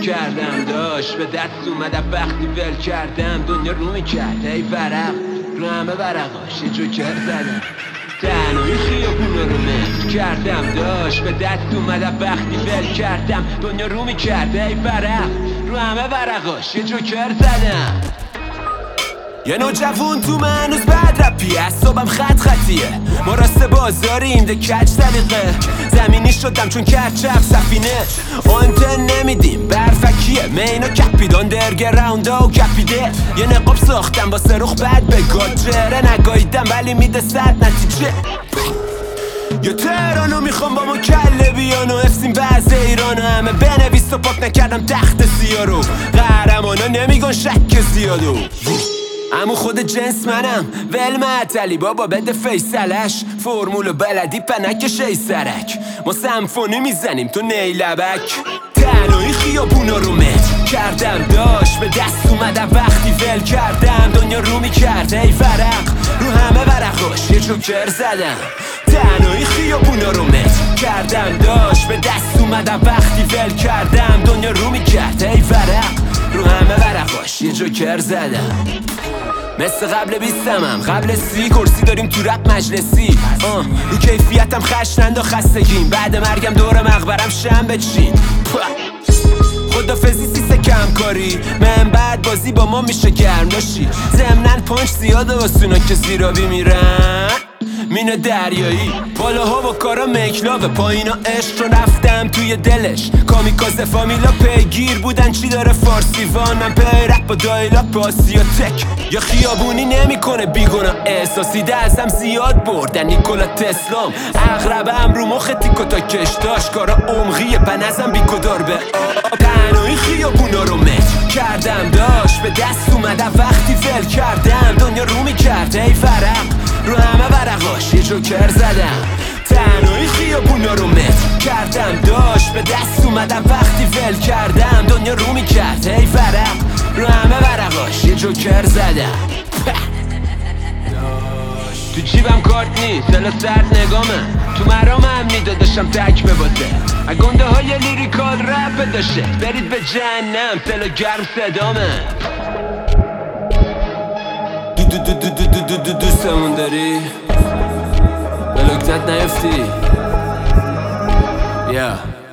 کردم داشت به دست اومدم وقتی ول کردم دنیا رو میکرد ای ورق رو همه ورقاش یه جوکر زدم تنهایی خیابونا رو متر کردم داشت به دست اومدم وقتی ول کردم دنیا رو میکرد ای ورق رو همه ورقاش یه جوکر زدم یه نوجوون تو من هنوز بد رپیه اعصابم خط خطیه ما راست بازاریم ده کج سلیقه زمینی شدم چون کرچق سفینه آنتن نمیدیم برفکیه مینا کپید آندرگراوندا و کپیده یه نقاب ساختم با سروخ بد به گاجره نگاهیدم ولی میده صد نتیجه یا تهرانو میخوام با ما کله بیانو افسیم بعض ایرانو همه بنویس و پاک نکردم تخت سیارو قهرمانا نمیگن شک زیادو امو خود جنس منم ول معطلی بابا بده فیصلش فرمول بلدی پنک شی سرک ما سمفونی میزنیم تو نیلبک تنهایی خیابونا رو متر کردم داشت به دست اومدم وقتی ول کردم دنیا رو میکرد ای ورق رو همه ورقاش یه جوکر زدم تنهایی خیابونا رو متر کردم داشت به دست اومدم وقتی ول کردم دنیا رو میکرد ای ورق رو همه ورقاش یه جوکر زدم مثل قبل 20 قبل 30 کرسی داریم تو رپ مجلسی رو کیفیتم خشنند و خستگیم بعد مرگم دور مقبرم شم بچین خدافزی سیسه کم کاری من بعد بازی با ما میشه گرم داشتی ضمنن پانچ زیاده واسونا که زیرابی میرن مینه دریایی بالاها با کارا مکلاوه پایینا عشق رو رفتم توی دلش کامیکازه فامیلا پیگیر بودن چی داره فارسی وان من پیرک با دایلاک با آسیا تک یا خیابونی نمیکنه بیگونا احساسی ازم زیاد بردن نیکولا تسلام اغربم رو مخ تیکو تا کش داشت کارا عمقیه پنزم بیکدار به تنهایی خیابونا رو متر کردم داشت به دست اومدم وقتی ول کردم دنیا رو میکرد ای ورق رو همه ورقاش یه جوکر زدم تنهایی خیابونا رو متر کردم داشت به دست اومدم وقتی ول کردم دنیا رو میکرد ای ورق رو همه ورقاش یه جوکر زدم تو جیبم کارت نیست دل سرد نگامه تو مرام امنی داداشم تک به بازه اگنده های لیریکال رپ داشته برید به جهنم تل گرم صدامه دوستمون داری به لکتت نیفتی